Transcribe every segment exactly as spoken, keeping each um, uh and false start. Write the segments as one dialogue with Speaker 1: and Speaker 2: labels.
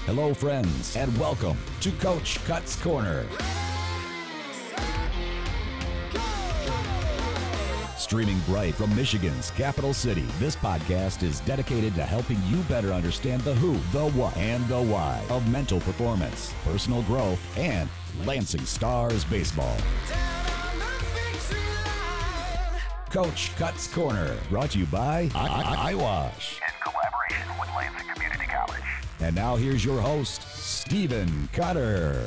Speaker 1: Hello, friends, and welcome to Coach Cut's Corner. Streaming bright from Michigan's capital city, this podcast is dedicated to helping you better understand the who, the what, and the why of mental performance, personal growth, and Lansing Stars baseball. Coach Cut's Corner, brought to you by I- I- iWash.
Speaker 2: In collaboration with Lansing Community College.
Speaker 1: And now here's your host, Stephen Cutter.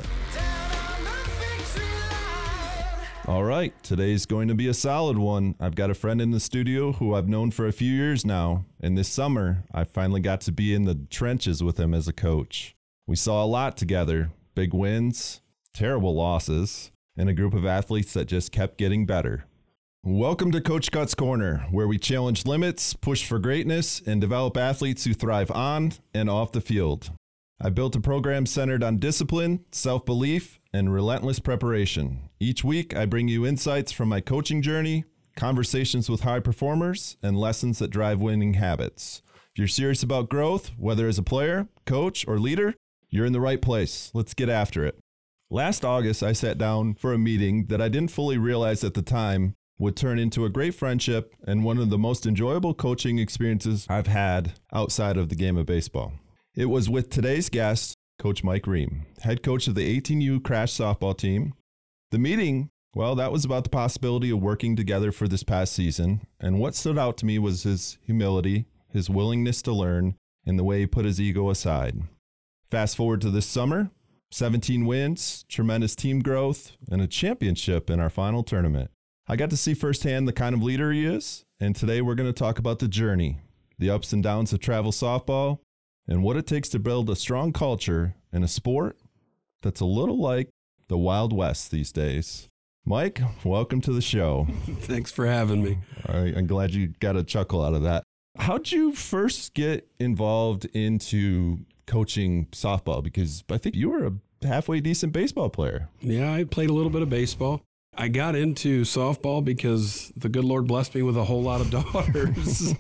Speaker 3: All right, today's going to be a solid one. I've got a friend in the studio who I've known for a few years now, and this summer I finally got to be in the trenches with him as a coach. We saw a lot together, big wins, terrible losses, and a group of athletes that just kept getting better. Welcome to Coach Cut's Corner, where we challenge limits, push for greatness, and develop athletes who thrive on and off the field. I built a program centered on discipline, self-belief, and relentless preparation. Each week, I bring you insights from my coaching journey, conversations with high performers, and lessons that drive winning habits. If you're serious about growth, whether as a player, coach, or leader, you're in the right place. Let's get after it. Last August, I sat down for a meeting that I didn't fully realize at the time would turn into a great friendship and one of the most enjoyable coaching experiences I've had outside of the game of baseball. It was with today's guest, Coach Mike Ream, head coach of the eighteen U Crash softball team. The meeting, well, that was about the possibility of working together for this past season, and what stood out to me was his humility, his willingness to learn, and the way he put his ego aside. Fast forward to this summer, seventeen wins, tremendous team growth, and a championship in our final tournament. I got to see firsthand the kind of leader he is, and today we're going to talk about the journey, the ups and downs of travel softball, and what it takes to build a strong culture in a sport that's a little like the Wild West these days. Mike, welcome to the show.
Speaker 4: Thanks for having me.
Speaker 3: All right, I'm glad you got a chuckle out of that. How'd you first get involved into coaching softball? Because I think you were a halfway decent baseball player.
Speaker 4: Yeah, I played a little bit of baseball. I got into softball because the good Lord blessed me with a whole lot of daughters.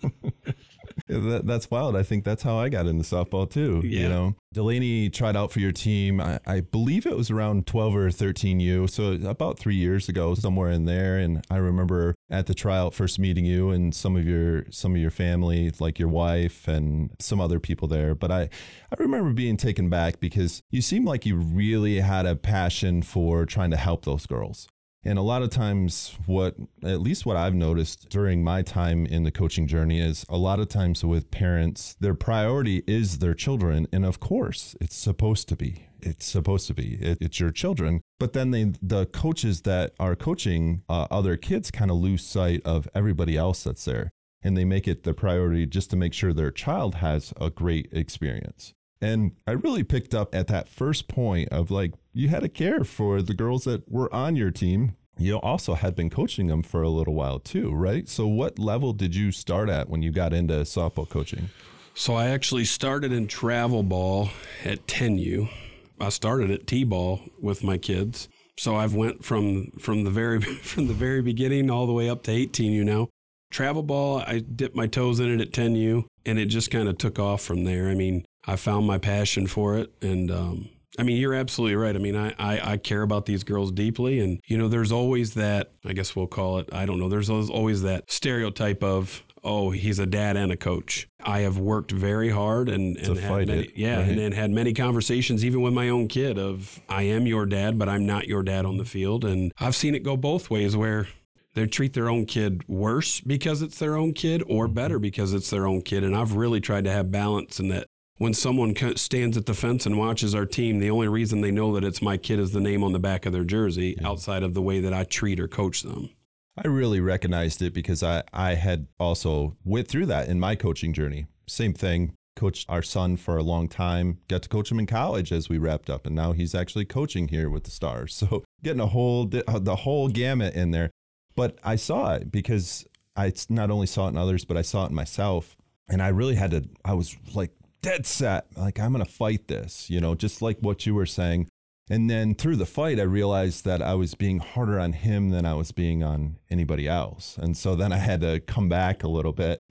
Speaker 3: Yeah, that, that's wild. I think that's how I got into softball too.
Speaker 4: Yeah.
Speaker 3: You know, Delaney tried out for your team. I, I believe it was around twelve or thirteen U, so about three years ago, somewhere in there. And I remember at the tryout first meeting you and some of your some of your family, like your wife and some other people there. But I, I remember being taken back because you seemed like you really had a passion for trying to help those girls. And a lot of times what, at least what I've noticed during my time in the coaching journey is a lot of times with parents, their priority is their children. And of course, it's supposed to be. It's supposed to be. It, it's your children. But then they, the coaches that are coaching uh, other kids kind of lose sight of everybody else that's there. And they make it the priority just to make sure their child has a great experience. And I really picked up at that first point of like, you had to care for the girls that were on your team. You also had been coaching them for a little while too, right? So what level did you start at when you got into softball coaching?
Speaker 4: So I actually started in travel ball at ten U. I started at T-ball with my kids. So I've went from from the very from the very beginning all the way up to eighteen U now. Travel ball, I dipped my toes in it at ten U, and it just kind of took off from there. I mean, I found my passion for it, and um, I mean, you're absolutely right. I mean, I, I, I care about these girls deeply, and, you know, there's always that, I guess we'll call it, I don't know, there's always that stereotype of, oh, he's a dad and a coach. I have worked very hard and, and had many,
Speaker 3: it,
Speaker 4: yeah,
Speaker 3: right?
Speaker 4: and, and had many conversations, even with my own kid, of I am your dad, but I'm not your dad on the field. And I've seen it go both ways, where they treat their own kid worse because it's their own kid, or better because it's their own kid. And I've really tried to have balance in that. When someone stands at the fence and watches our team, the only reason they know that it's my kid is the name on the back of their jersey, yeah, outside of the way that I treat or coach them.
Speaker 3: I really recognized it because I, I had also went through that in my coaching journey. Same thing, coached our son for a long time, got to coach him in college as we wrapped up, and now he's actually coaching here with the Stars. So getting a whole the whole gamut in there. But I saw it because I not only saw it in others, but I saw it in myself. And I really had to, I was like, dead set, like I'm going to fight this, you know, just like what you were saying. And then through the fight, I realized that I was being harder on him than I was being on anybody else. And so then I had to come back a little bit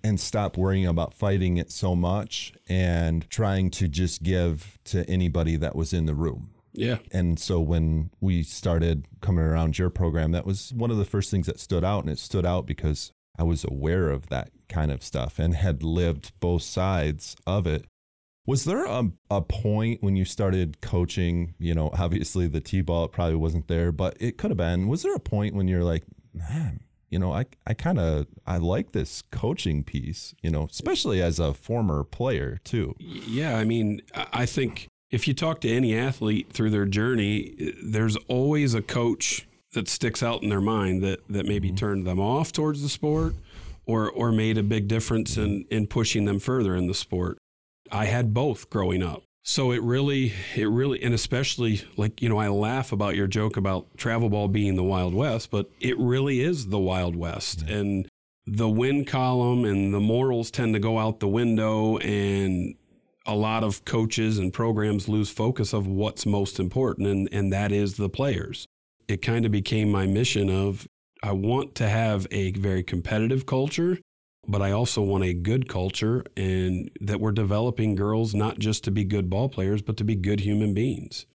Speaker 3: and stop worrying about fighting it so much and trying to just give to anybody that was in the room.
Speaker 4: Yeah.
Speaker 3: And so when we started coming around your program, that was one of the first things that stood out. And it stood out because I was aware of that kind of stuff and had lived both sides of it. Was there a, a point when you started coaching, you know, obviously the T-ball, it probably wasn't there, but it could have been. Was there a point when you're like, man, you know, I, I kind of, I like this coaching piece, you know, especially as a former player too.
Speaker 4: Yeah. I mean, I think if you talk to any athlete through their journey, there's always a coach that sticks out in their mind that, that maybe mm-hmm. turned them off towards the sport or, or made a big difference in, in pushing them further in the sport. I had both growing up. So it really, it really, and especially like, you know, I laugh about your joke about travel ball being the Wild West, but it really is the Wild West. Yeah. And the win column and the morals tend to go out the window, and a lot of coaches and programs lose focus of what's most important, and, and that is the players. It kind of became my mission of, I want to have a very competitive culture, but I also want a good culture, and that we're developing girls not just to be good ball players, but to be good human beings.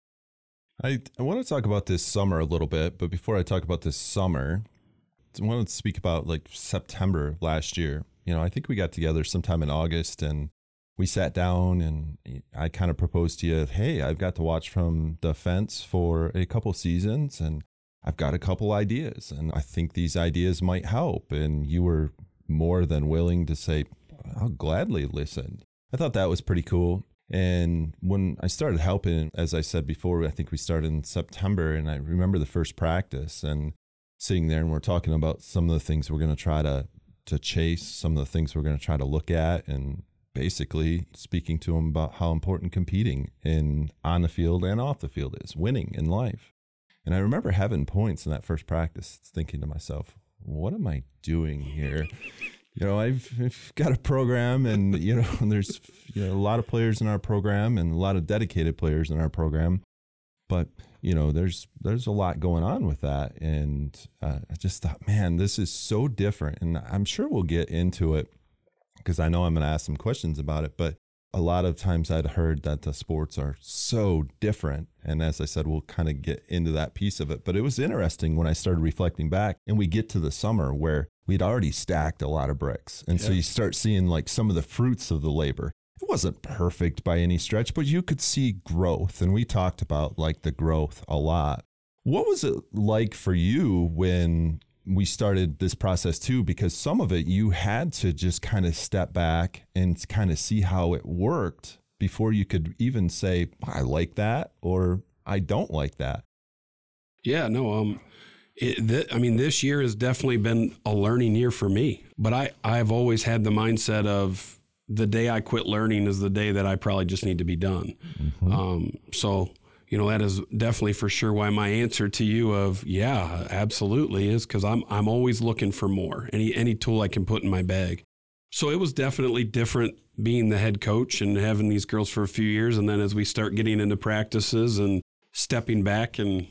Speaker 3: I, I want to talk about this summer a little bit, but before I talk about this summer, I want to speak about like September last year. You know, I think we got together sometime in August, and we sat down and I kind of proposed to you, hey, I've got to watch from the fence for a couple seasons and I've got a couple ideas and I think these ideas might help. And you were more than willing to say, I'll gladly listen. I thought that was pretty cool. And when I started helping, as I said before, I think we started in September, and I remember the first practice and sitting there and we're talking about some of the things we're going to try to, to chase, some of the things we're going to try to look at, and basically speaking to them about how important competing in on the field and off the field is, winning in life. And I remember having points in that first practice thinking to myself, what am I doing here? You know, I've, I've got a program, and, you know, there's you know, a lot of players in our program and a lot of dedicated players in our program. But, you know, there's there's a lot going on with that. And uh, I just thought, man, this is so different. And I'm sure we'll get into it, because I know I'm going to ask some questions about it, but a lot of times I'd heard that the sports are so different. And as I said, we'll kind of get into that piece of it. But it was interesting when I started reflecting back and we get to the summer where we'd already stacked a lot of bricks. And yeah. so you start seeing like some of the fruits of the labor. It wasn't perfect by any stretch, but you could see growth. And we talked about like the growth a lot. What was it like for you when we started this process too? Because some of it you had to just kind of step back and kind of see how it worked before you could even say, I like that or I don't like that.
Speaker 4: Yeah, no, um, it, th- I mean, this year has definitely been a learning year for me, but I, I've always had the mindset of the day I quit learning is the day that I probably just need to be done. Mm-hmm. Um, so You know, that is definitely for sure why my answer to you of, yeah, absolutely is because I'm I'm always looking for more, any any tool I can put in my bag. So it was definitely different being the head coach and having these girls for a few years. And then as we start getting into practices and stepping back and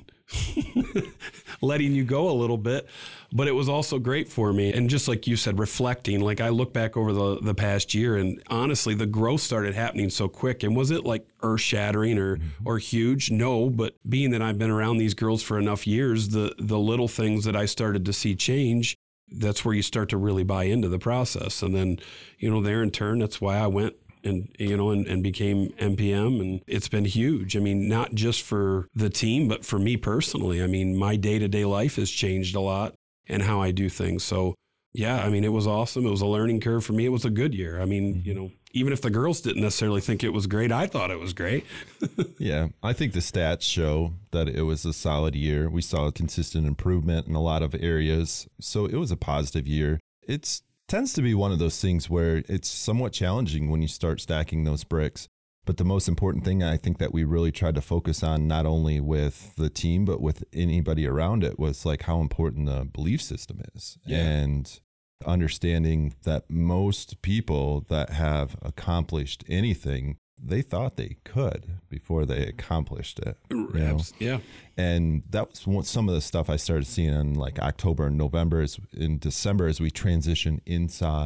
Speaker 4: letting you go a little bit, but it was also great for me. And just like you said, reflecting, like I look back over the, the past year and honestly, the growth started happening so quick. And was it like earth shattering or, mm-hmm. or huge? No, but being that I've been around these girls for enough years, the, the little things that I started to see change, that's where you start to really buy into the process. And then, you know, there in turn, that's why I went and, you know, and, and became M P M. And it's been huge. I mean, not just for the team, but for me personally. I mean, my day-to-day life has changed a lot and how I do things. So, yeah, I mean, it was awesome. It was a learning curve for me. It was a good year. I mean, you know, even if the girls didn't necessarily think it was great, I thought it was great.
Speaker 3: Yeah, I think the stats show that it was a solid year. We saw consistent improvement in a lot of areas. So it was a positive year. It's tends to be one of those things where it's somewhat challenging when you start stacking those bricks. But the most important thing I think that we really tried to focus on, not only with the team, but with anybody around it, was like how important the belief system is. Yeah. And understanding that most people that have accomplished anything, they thought they could before they accomplished it. You know?
Speaker 4: Yeah. And
Speaker 3: that was what, some of the stuff I started seeing in like October and November, is in December, as we transition inside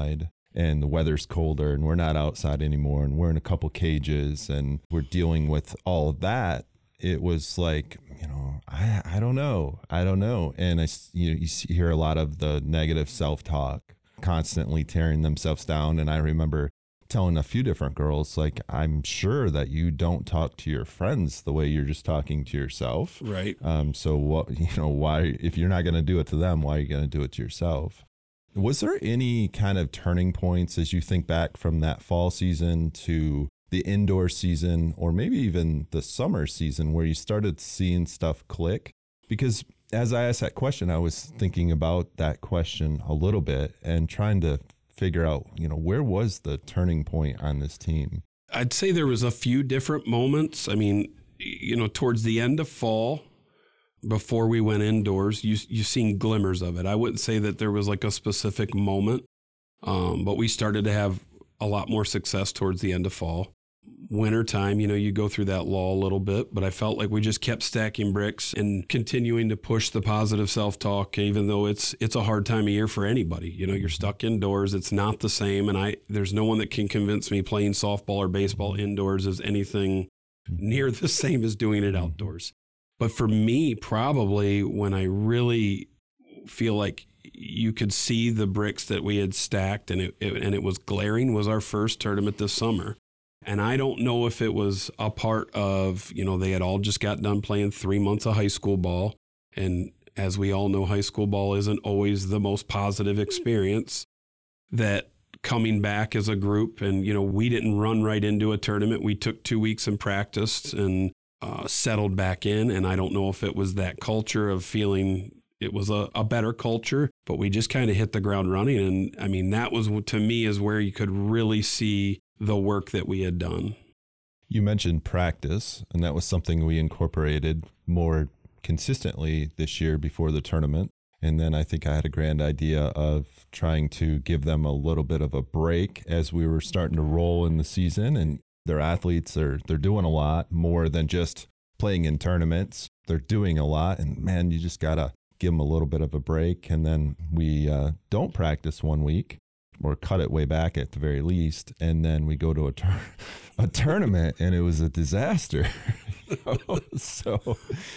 Speaker 3: and the weather's colder and we're not outside anymore and we're in a couple cages and we're dealing with all of that, it was like, you know, I I don't know. I don't know. And I, you know, you see, hear a lot of the negative self-talk, constantly tearing themselves down. And I remember telling a few different girls, like, I'm sure that you don't talk to your friends the way you're just talking to yourself.
Speaker 4: Right.
Speaker 3: Um. So what, you know, why, if you're not going to do it to them, why are you going to do it to yourself? Was there any kind of turning points as you think back from that fall season to the indoor season, or maybe even the summer season, where you started seeing stuff click? Because as I asked that question, I was thinking about that question a little bit and trying to figure out, you know, where was the turning point on this team?
Speaker 4: I'd say there was a few different moments. I mean, you know, towards the end of fall, before we went indoors, you you seen glimmers of it. I wouldn't say that there was like a specific moment, um, but we started to have a lot more success towards the end of fall. Wintertime, you know, you go through that lull a little bit, but I felt like we just kept stacking bricks and continuing to push the positive self-talk, even though it's it's a hard time of year for anybody. You know, you're stuck indoors. It's not the same. And I there's no one that can convince me playing softball or baseball indoors is anything near the same as doing it outdoors. But for me, probably when I really feel like you could see the bricks that we had stacked and it, it and it was glaring was our first tournament this summer. And I don't know if it was a part of, you know, they had all just got done playing three months of high school ball. And as we all know, high school ball isn't always the most positive experience. That coming back as a group, and, you know, we didn't run right into a tournament. We took two weeks and practiced and uh, settled back in. And I don't know if it was that culture of feeling it was a, a better culture, but we just kind of hit the ground running. And I mean, that was, to me, is where you could really see the work that we had done.
Speaker 3: You mentioned practice, and that was something we incorporated more consistently this year before the tournament. And then I think I had a grand idea of trying to give them a little bit of a break as we were starting to roll in the season. And their athletes are they're doing a lot more than just playing in tournaments. They're doing a lot, and man, you just gotta give them a little bit of a break. And then we uh, don't practice one week, or cut it way back at the very least, and then we go to a tur- a tournament, and it was a disaster. You know? So,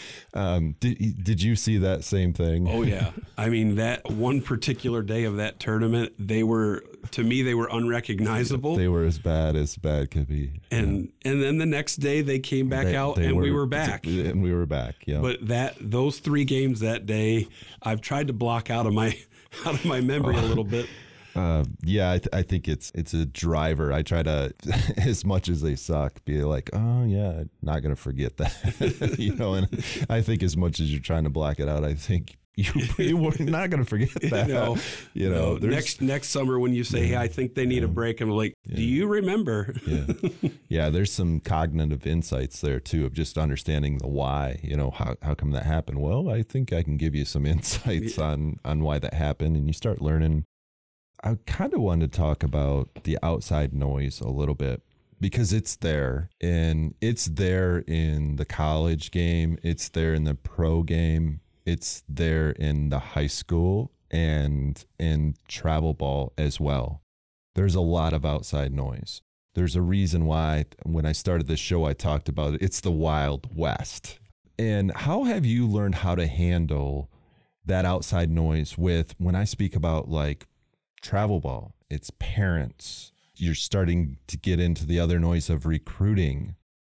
Speaker 3: um, did did you see that same thing?
Speaker 4: Oh yeah, I mean that one particular day of that tournament, they were to me they were unrecognizable.
Speaker 3: They were as bad as bad could be.
Speaker 4: And yeah. and then the next day they came back they, out, they and were, we were back.
Speaker 3: And we were back. Yeah.
Speaker 4: But that those three games that day, I've tried to block out of my out of my memory oh. a little bit.
Speaker 3: Uh, yeah, I, th- I think it's it's a driver. I try to, as much as they suck, be like, oh yeah, not gonna forget that, you know. And I think as much as you're trying to block it out, I think you you were not gonna forget that.
Speaker 4: No,
Speaker 3: you know,
Speaker 4: no. next next summer when you say, yeah, hey, I think they need yeah. a break, I'm like, do yeah. you remember?
Speaker 3: yeah, yeah. There's some cognitive insights there too of just understanding the why. You know, how how come that happened? Well, I think I can give you some insights yeah. on on why that happened, and you start learning. I kind of wanted to talk about the outside noise a little bit, because it's there, and it's there in the college game. It's there in the pro game. It's there in the high school and in travel ball as well. There's a lot of outside noise. There's a reason why when I started this show, I talked about it. It's the Wild West. And how have you learned how to handle that outside noise with, when I speak about like travel ball, it's parents. You're starting to get into the other noise of recruiting,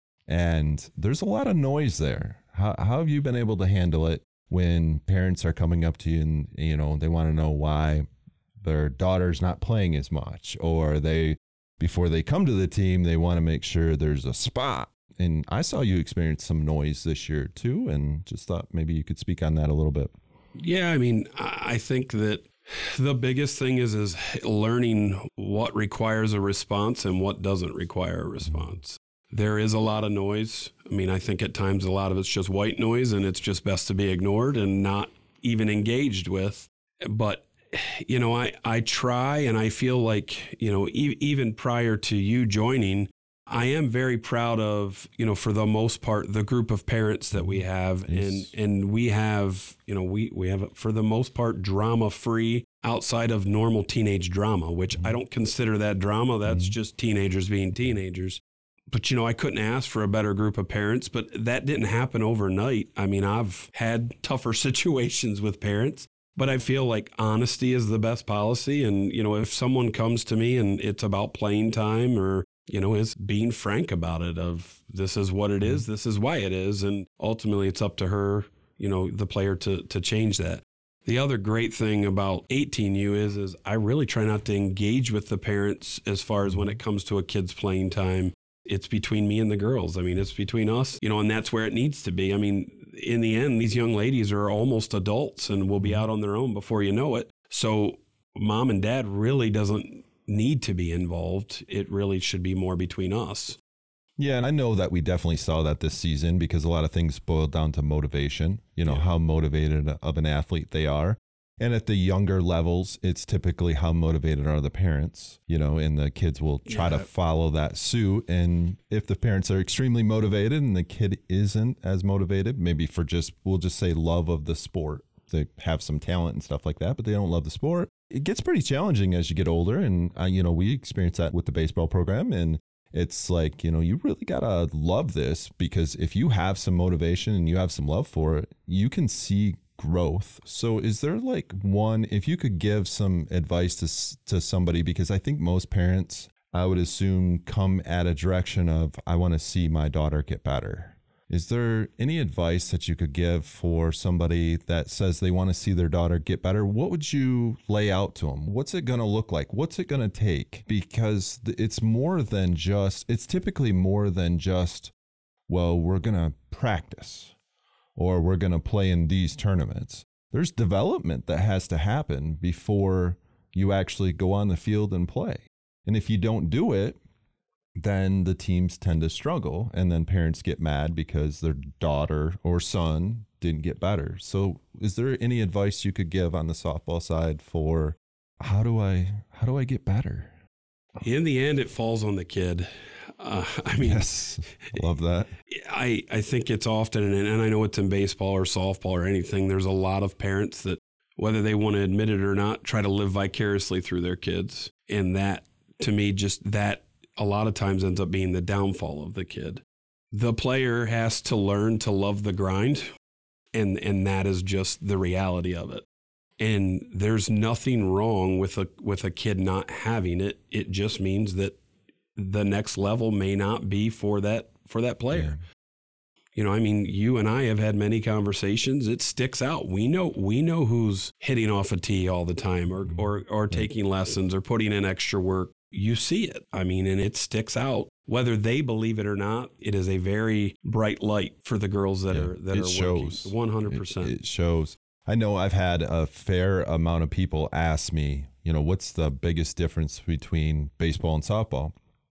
Speaker 3: and there's a lot of noise there. How, how have you been able to handle it when parents are coming up to you and, you know, they want to know why their daughter's not playing as much, or they, before they come to the team, they want to make sure there's a spot. And I saw you experience some noise this year too, and just thought maybe you could speak on that a little bit.
Speaker 4: Yeah, I mean, I think that the biggest thing is is learning what requires a response and what doesn't require a response. There is a lot of noise. I mean, I think at times a lot of it's just white noise, and it's just best to be ignored and not even engaged with. But, you know, I, I try, and I feel like, you know, e- even prior to you joining, I am very proud of, you know, for the most part, the group of parents that we have. Yes. And and we have, you know, we, we have, for the most part, drama free. outside of normal teenage drama, which I don't consider that drama. That's mm-hmm. just teenagers being teenagers. But, you know, I couldn't ask for a better group of parents, but that didn't happen overnight. I mean, I've had tougher situations with parents, but I feel like honesty is the best policy. And, you know, if someone comes to me and it's about playing time or, you know, is being frank about it of this is what it is, this is why it is. And ultimately it's up to her, you know, the player to to change that. The other great thing about eighteen U is, is I really try not to engage with the parents as far as when it comes to a kid's playing time. It's between me and the girls. I mean, it's between us, you know, and that's where it needs to be. I mean, in the end, these young ladies are almost adults and will be out on their own before you know it. So mom and dad really doesn't need to be involved. It really should be more between us.
Speaker 3: Yeah, and I know that we definitely saw that this season because a lot of things boiled down to motivation, you know, yeah. how motivated of an athlete they are. And at the younger levels, it's typically how motivated are the parents, you know, and the kids will try yeah. to follow that suit. And if the parents are extremely motivated and the kid isn't as motivated, maybe for just, we'll just say love of the sport, they have some talent and stuff like that, but they don't love the sport. It gets pretty challenging as you get older. And, uh, you know, we experienced that with the baseball program. And it's like, you know, you really got to love this because if you have some motivation and you have some love for it, you can see growth. So is there like one, if you could give some advice to to somebody, because I think most parents, I would assume, come at a direction of, I want to see my daughter get better. Is there any advice that you could give for somebody that says they want to see their daughter get better? What would you lay out to them? What's it going to look like? What's it going to take? Because it's more than just, it's typically more than just, well, we're going to practice or we're going to play in these tournaments. There's development that has to happen before you actually go on the field and play. And if you don't do it, then the teams tend to struggle, and then parents get mad because their daughter or son didn't get better. So is there any advice you could give on the softball side for how do I how do I get better?
Speaker 4: In the end, it falls on the kid. Uh, I mean,
Speaker 3: yes, love that.
Speaker 4: I, I think it's often, and, and I know it's in baseball or softball or anything, there's a lot of parents that, whether they want to admit it or not, try to live vicariously through their kids. And that, to me, just that a lot of times ends up being the downfall of the kid. The player has to learn to love the grind, and and that is just the reality of it. And there's nothing wrong with a with a kid not having it. It just means that the next level may not be for that for that player. Yeah. You know, I mean, you and I have had many conversations. It sticks out. We know we know who's hitting off a tee all the time, or or or taking lessons, or putting in extra work. You see it. I mean, and it sticks out. Whether they believe it or not, it is a very bright light for the girls that yeah, are that
Speaker 3: it
Speaker 4: are
Speaker 3: shows.
Speaker 4: working. one hundred percent.
Speaker 3: It, it shows. I know I've had a fair amount of people ask me, you know, what's the biggest difference between baseball and softball?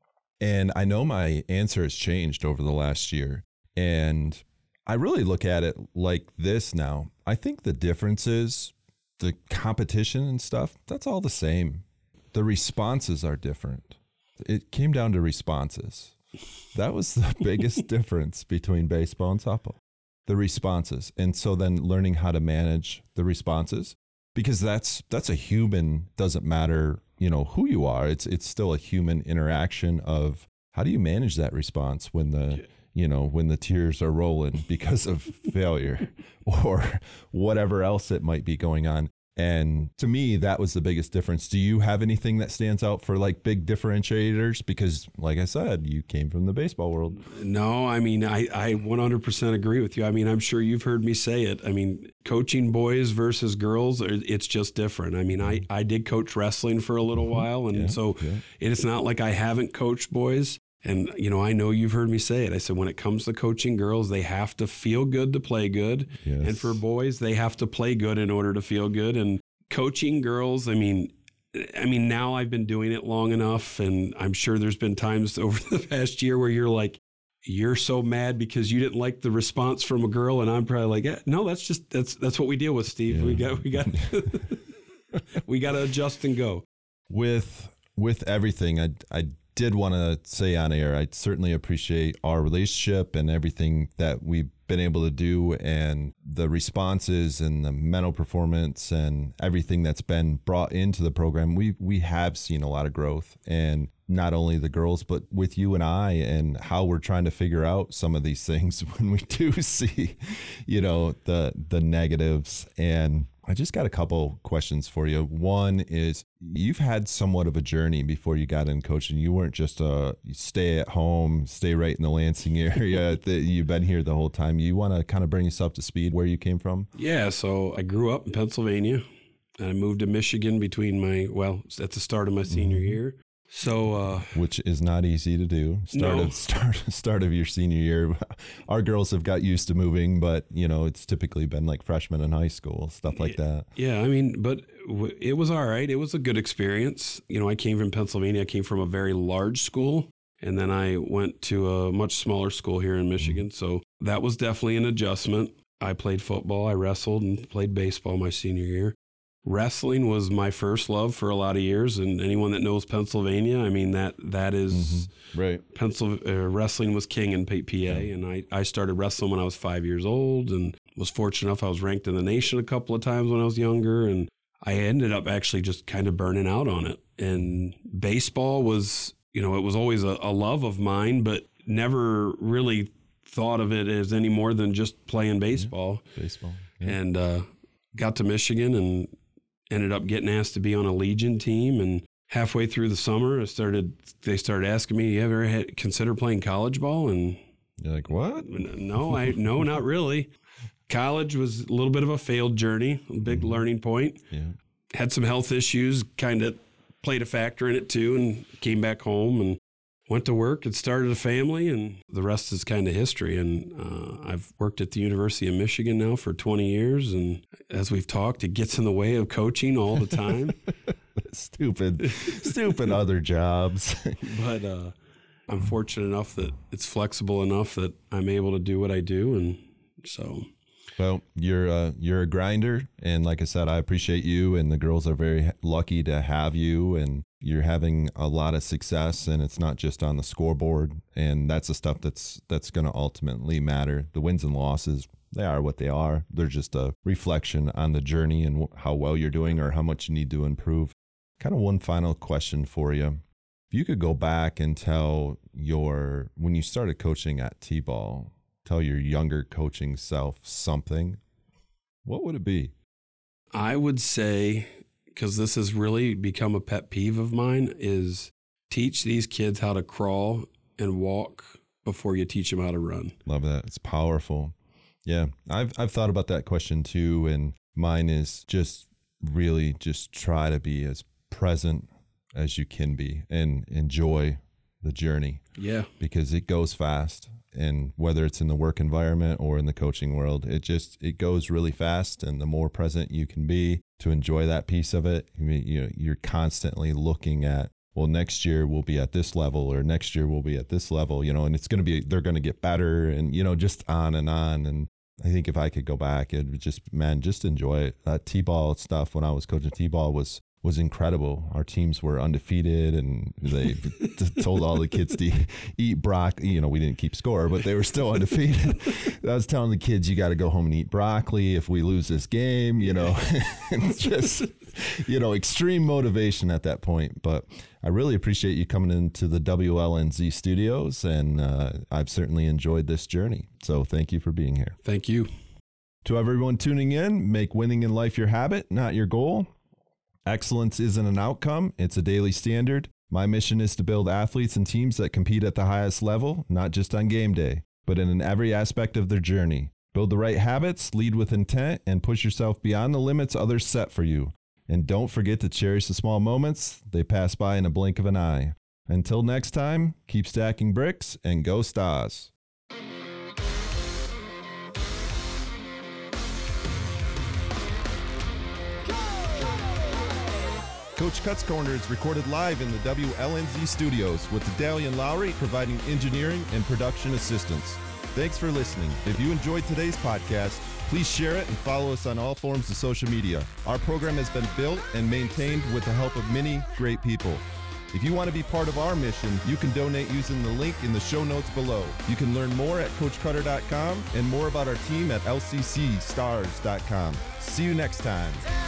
Speaker 3: And I know my answer has changed over the last year. And I really look at it like this now. I think the difference is the competition and stuff, that's all the same. The responses are different. It came down to responses. That was the biggest difference between baseball and softball, the responses. And so then learning how to manage the responses, because that's that's a human, doesn't matter, you know, who you are. It's it's still a human interaction of how do you manage that response when the, you know, when the tears are rolling because of failure or whatever else it might be going on. And to me, that was the biggest difference. Do you have anything that stands out for like big differentiators? Because like I said, you came from the baseball world.
Speaker 4: No, I mean, I, I one hundred percent agree with you. I mean, I'm sure you've heard me say it. I mean, coaching boys versus girls, it's just different. I mean, I, I did coach wrestling for a little while. And yeah, so yeah. it's not like I haven't coached boys. And, you know, I know you've heard me say it. I said, when it comes to coaching girls, they have to feel good to play good. Yes. And for boys, they have to play good in order to feel good. And coaching girls, I mean, I mean, now I've been doing it long enough. And I'm sure there's been times over the past year where you're like, you're so mad because you didn't like the response from a girl. And I'm probably like, yeah, no, that's just, that's, that's what we deal with, Steve. Yeah. We got, we got, we got to adjust and go.
Speaker 3: With, with everything, I, I, did want to say on air, I certainly appreciate our relationship and everything that we've been able to do and the responses and the mental performance and everything that's been brought into the program, we we have seen a lot of growth. And not only the girls, but with you and I, and how we're trying to figure out some of these things when we do see, you know, the the negatives. And I just got a couple questions for you. One is, you've had somewhat of a journey before you got in coaching. You weren't just a stay at home, stay right in the Lansing area. You've been here the whole time. You want to kind of bring us up to speed where you came from?
Speaker 4: Yeah, so I grew up in Pennsylvania, and I moved to Michigan between my, well, at the start of my senior
Speaker 3: Mm-hmm.
Speaker 4: year. So, uh,
Speaker 3: which is not easy to do. Start
Speaker 4: No.
Speaker 3: of start start of your senior year. Our girls have got used to moving, but you know, it's typically been like freshmen in high school, stuff like that.
Speaker 4: yeah, I mean, but w- it was all right. It was a good experience. You know, I came from Pennsylvania. I came from a very large school, and then I went to a much smaller school here in Michigan. So that was definitely an adjustment. I played football, I wrestled, and played baseball my senior year. Wrestling was my first love for a lot of years, and anyone that knows Pennsylvania, I mean, that that is
Speaker 3: Mm-hmm. Right.
Speaker 4: Pencil uh, wrestling was king in P- PA, and I, I started wrestling when I was five years old, and was fortunate enough I was ranked in the nation a couple of times when I was younger, and I ended up actually just kind of burning out on it. And baseball was, you know, it was always a, a love of mine, but never really thought of it as any more than just playing baseball.
Speaker 3: Baseball. Yeah.
Speaker 4: And uh, got to Michigan and ended up getting asked to be on a Legion team. And halfway through the summer, I started. They started asking me, "You ever had, consider playing college ball?" And
Speaker 3: You're like, what?
Speaker 4: no, I no, not really. College was a little bit of a failed journey, a big
Speaker 3: Mm-hmm.
Speaker 4: learning point.
Speaker 3: Yeah.
Speaker 4: Had some health issues, kind of played a factor in it too, and came back home and went to work and started a family, and the rest is kind of history. And uh, I've worked at the University of Michigan now for twenty years, and as we've talked, it gets in the way of coaching all the time.
Speaker 3: Stupid, stupid other jobs.
Speaker 4: But uh, I'm fortunate enough that it's flexible enough that I'm able to do what I do, and so.
Speaker 3: Well, you're uh, you're a grinder, and like I said, I appreciate you, and the girls are very lucky to have you, and you're having a lot of success, and it's not just on the scoreboard, and that's the stuff that's that's going to ultimately matter. The wins and losses, they are what they are. They're just a reflection on the journey and how well you're doing or how much you need to improve. Kind of one final question for you. If you could go back and tell your, when you started coaching at T-ball, tell your younger coaching self something, what would it be?
Speaker 4: I would say, because this has really become a pet peeve of mine, is teach these kids how to crawl and walk before you teach them how to run.
Speaker 3: Love that. It's powerful. Yeah, I've I've thought about that question too, and mine is just really just try to be as present as you can be and enjoy the journey,
Speaker 4: Yeah.
Speaker 3: because it goes fast. And whether it's in the work environment or in the coaching world, it just, it goes really fast. And the more present you can be to enjoy that piece of it, I mean, you know, you're constantly looking at, well, next year we'll be at this level, or next year we'll be at this level, you know, and it's going to be, they're going to get better, and, you know, just on and on. And I think if I could go back, it would just, man, just enjoy it. That T-ball stuff when I was coaching T-ball was, was incredible. Our teams were undefeated, and they t- told all the kids to eat broccoli. You know, we didn't keep score, but they were still undefeated. I was telling the kids, you got to go home and eat broccoli if we lose this game, you know. It's just, you know, extreme motivation at that point. But I really appreciate you coming into the W L N Z studios, and uh, I've certainly enjoyed this journey. So thank you for being here.
Speaker 4: Thank you.
Speaker 3: To everyone tuning in, make winning in life your habit, not your goal. Excellence isn't an outcome, it's a daily standard. My mission is to build athletes and teams that compete at the highest level, not just on game day, but in every aspect of their journey. Build the right habits, lead with intent, and push yourself beyond the limits others set for you. And don't forget to cherish the small moments. They pass by in a blink of an eye. Until next time, keep stacking bricks and go Stars. Coach Cuts Corner is recorded live in the W L N Z studios with Dedalia Lowry providing engineering and production assistance. Thanks for listening. If you enjoyed today's podcast, please share it and follow us on all forms of social media. Our program has been built and maintained with the help of many great people. If you want to be part of our mission, you can donate using the link in the show notes below. You can learn more at coach cutter dot com and more about our team at L C C stars dot com. See you next time.